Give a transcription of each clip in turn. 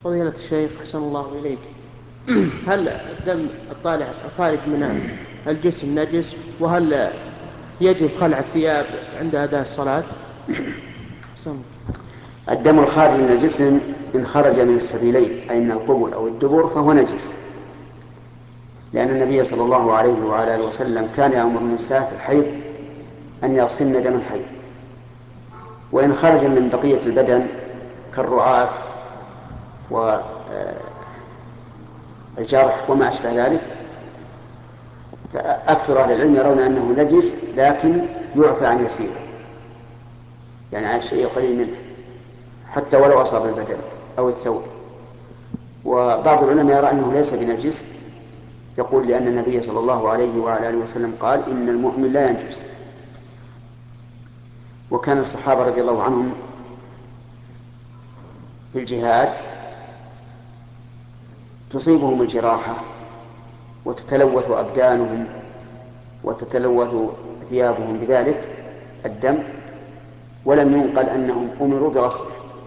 فضيلة الشيخ أحسن الله إليك. هل الدم الخارج من الجسم نجس؟ وهل يجب خلع الثياب عند أداء الصلاة؟ الدم الخارج من الجسم إن خرج من السبيلين أي من القبل أو الدبر فهو نجس، لأن النبي صلى الله عليه وعلى آله وسلم كان يأمر النساء في الحيض أن يغسلن دم الحيض. وإن خرج من بقية البدن كالرعاف والجرح وما أشبه ذلك فأكثر أهل العلم يرون أنه نجس، لكن يعفى عن يسيره، يعني عن الشيء القليل منه حتى ولو أصاب البدن أو الثوب. وبعض العلماء يرى أنه ليس بنجس، يقول لأن النبي صلى الله عليه وعلى آله وسلم قال إن المؤمن لا ينجس. وكان الصحابة رضي الله عنهم في الجهاد تصيبهم الجراحة وتتلوث أبدانهم وتتلوث ثيابهم بذلك الدم، ولم ينقل أنهم أمروا بغسله،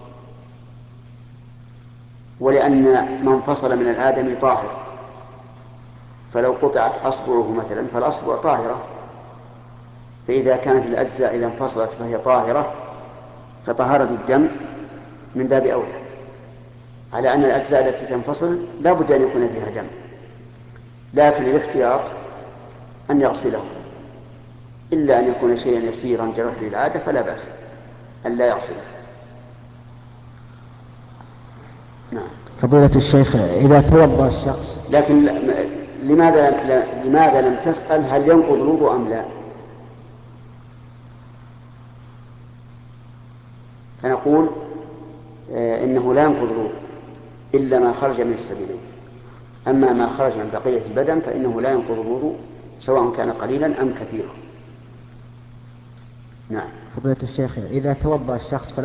ولأن من فصل من الآدم طاهر، فلو قطعت أصبعه مثلا فالأصبع طاهرة، فإذا كانت الأجزاء إذا انفصلت فهي طاهرة فطهارة الدم من باب أولى، على أن الأجزاء التي تنفصل لا بد أن يكون فيها دم، لكن الاحتياط أن يغسله، إلا أن يكون شيئا يسيرا جرت به العادة فلا بأس أن لا يغسله. نعم. فضيلة الشيخ، إذا توضأ الشخص لكن لماذا لم تسأل هل ينقض الوضوء أم لا؟ فنقول إنه لا ينقض الوضوء إلا ما خرج من السبيلين، أما ما خرج من بقية البدن فإنه لا ينقض الوضوء سواء كان قليلا أم كثيرا. نعم. فضيلة الشيخ، إذا توضأ الشخص